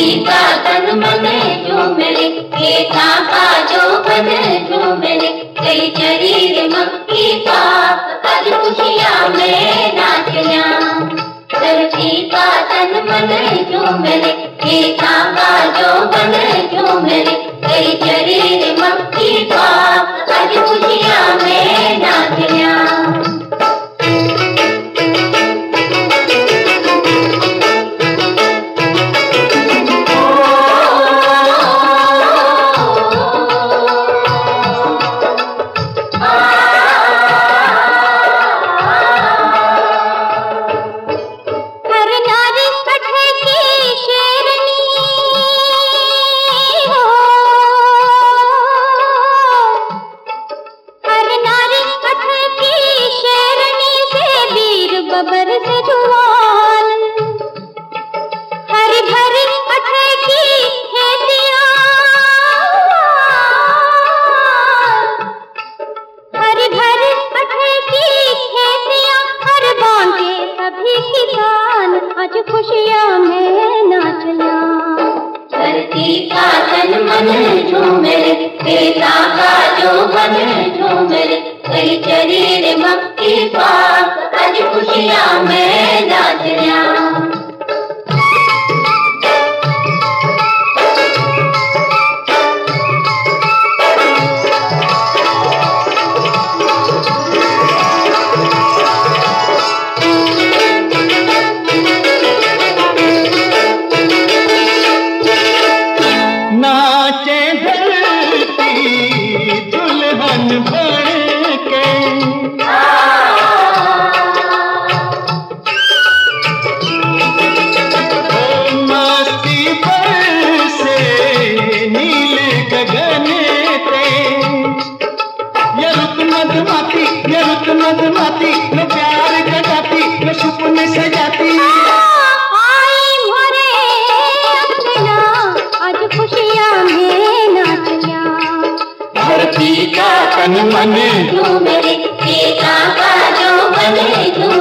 का तन मन झूमे रे, केता का जो बन झूमे रे, कई शरीर मक्की पाप आज खुशियाँ में नाचया। धरती का तन मन झूमे रे, केता का जो बन झूमे रे, कई शरीर मक्की पाप आज खुशियाँ में नाचया। बबर से जुआन हरी भरी अठे की खेतियां, हरी भरी अठे की खेतियां, हर बांटे सभी किसान आज खुशियां में नाचया। धरती का तन मन झूमे रे, केता का जो बन झूमे रे, कई शरीर मक्की पाप आज खुशियाँ में नाचया। नाचे धरती दुल्हन बन के, मस्ती बरसे नील गगन पे। ये रुत मधुमाती, ये रुत मधुमाती, मैं प्यार जगाती, मैं सपने सजाती। आई मोरे अंगना आज खुशियां में नाचया। धरती का तन मन झूमे रे, केता का जो बन झूमे